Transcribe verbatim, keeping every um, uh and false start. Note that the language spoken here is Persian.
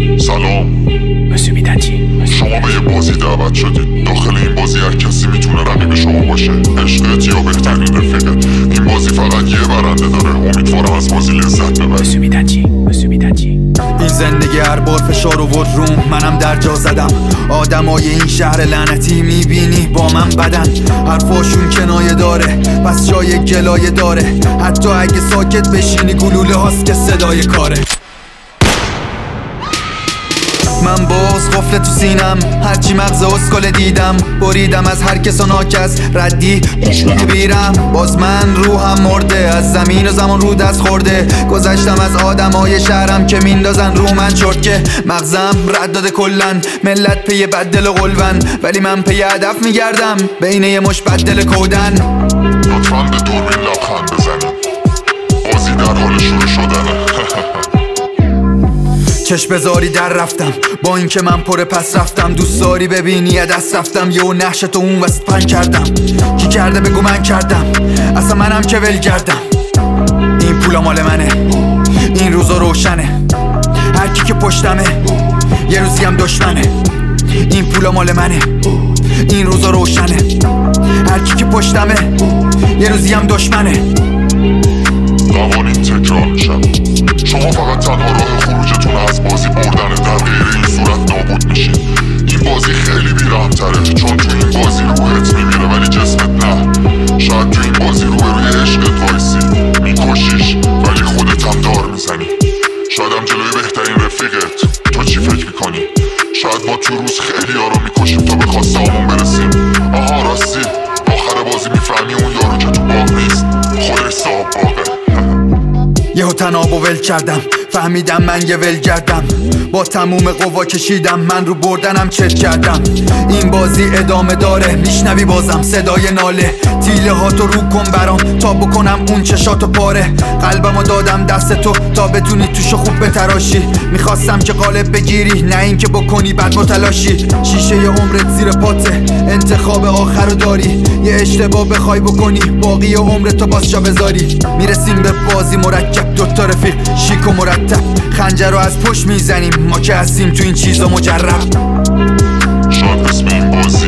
سلام، شما به یه بازی دعوت شدید. داخل این بازی هر کسی میتونه رقیب شما باشه، عشقت یا بهترین رفیقت. این بازی فقط یه برنده داره، امیدوارم از بازی لذت ببری. این زندگی هر بار فشار آورد روم، منم در جا زدم. آدمای این شهر لعنتی میبینی با من بدن، حرفاشون کنایه داره پس جای گلایه داره. حتی اگه ساکت بشینی گلوله هاست که صدای کاره. من باز قفل تو سینم، هرچی مغز اسکل دیدم بریدم از هر کس و ناکس ردی بیرم. باز من روحم مرده، از زمین و زمان رو دست خورده. گذشتم از آدمای شهرم که میندازن رو من چرت که مغزم رد داده کلن. ملت پی بدل و قلون، ولی من پی هدف میگردم بین یه مش بدل کودن. لطفاً به دوربین لبخند بزنیم، بازی در حال شروع شدنه. چشم بزاری در رفتم با اینکه من پر پس رفتم. دوست داری ببینی دست رفتم یه نقشتو اون وسط پن کردم. کی کرده بگو من کردم، اصلا منم که ول کردم. این پولا مال منه، این روزا روشنه. هر کی که پشتمه یه روزی هم دشمنه. این پولا مال منه، این روزا روشنه. هر کی که پشتمه یه روزی هم دشمنه. قوانین تکرار میشن، شما فقط تنها راه خروجتون از بازی بردنه. در غیر این صورت نابود میشین. این بازی خیلی بی‌رحم‌تره، چون تو این بازی روحت میمیره ولی جسمت نه. شاید تو این بازی روح روی عشقت وایسی، میکشیش ولی خودت هم دار میزنی. شاید هم جلوی بهترین رفیقت. تو چی فکر میکنی؟ شاید ما تو روز خیلی یارو میکشیم تا به خواسته همون برسیم. آها راستی، آخر بازی میفهمی اون یارو که تو باغ نیست، خودش صاحب باغه. یهو تنابو ول کردم، فهمیدم من یه ول کردم. با تموم قوا کشیدم، من رو بردنم چت کردم. این بازی ادامه داره، میشنوی بازم صدای ناله. تیله ها تو رو کن برام تا بکنم اون چشاتو پاره. قلبمو دادم دست تو تا بتونی توشو خوب بتراشی. میخواستم که قالب بگیری، نه این که بکنی بعد متلاشی. شیشه ی عمرت زیر پاته، انتخاب آخرو داری. یه اشتباه بخوای بکنی باقی عمرتو باز جا بذاری. میرسیم به بازی مرکب، دوتا رفیق شیک و مرتب. خنجر رو از پشت میزنیم، ما که هستیم تو این چیزا مجرب. شاید اسم این بازی